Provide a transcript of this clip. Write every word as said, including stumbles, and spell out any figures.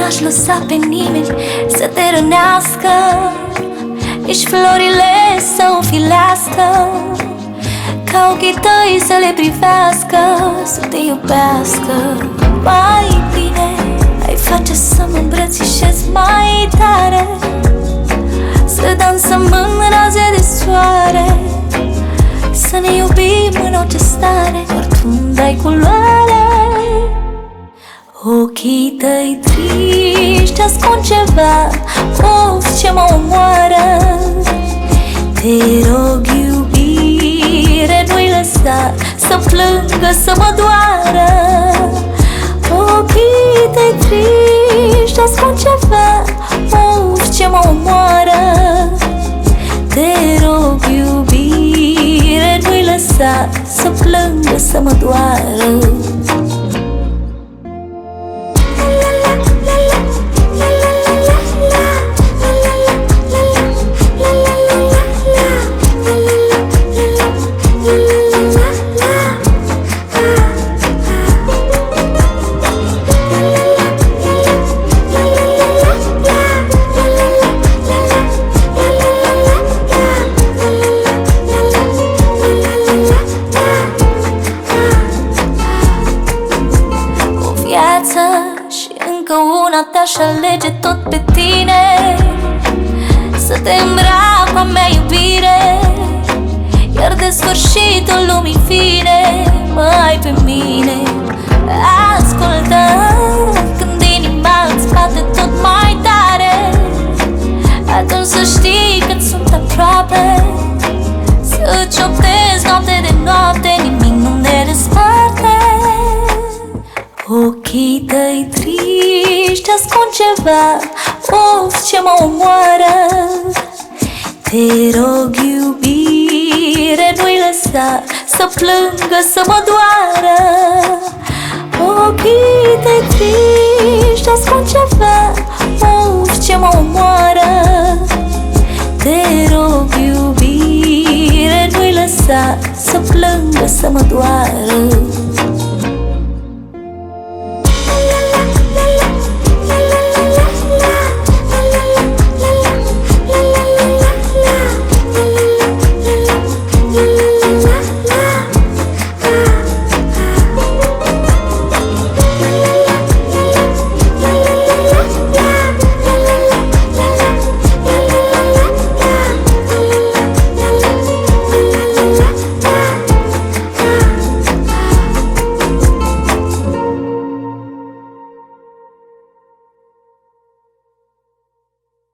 n-aș lăsa pe nimeni să te rănească, nici florile să o filească, ca ochii tăi să le privească, să te iubească. Mai bine ai face să mă îmbrățișez mai tare, să dansăm în raze de soare, să ne iubim în orice stare, doar tu-mi dai culoare. Ochii tăi triști ascund ceva, of, ce mă omoară. Te rog, iubire, nu-i lăsa să plângă, să mă doară. Ochii tăi triști ascund ceva, of, ce mă omoară. Te rog, iubire, nu-i lăsa să plângă, să mă doară. Și încă una te-aș alege tot pe tine, să te îmbrac cu a mea iubire, iar de sfârșitul lumii vine, mă ai pe mine. Ascultă când inima îți bate tot mai tare, atunci să știi că sunt aproape, să-ți cioptez noapte de noapte, nimic nu ne desparte. Ochii tăi triști ascund ceva, of, ce mă omoară. Te rog, iubire, nu-i lăsa să plângă, să mă doară. Ochii tăi triști ascund ceva, of, ce mă omoară. Te rog, iubire, nu-i lăsa să plângă, să mă doară.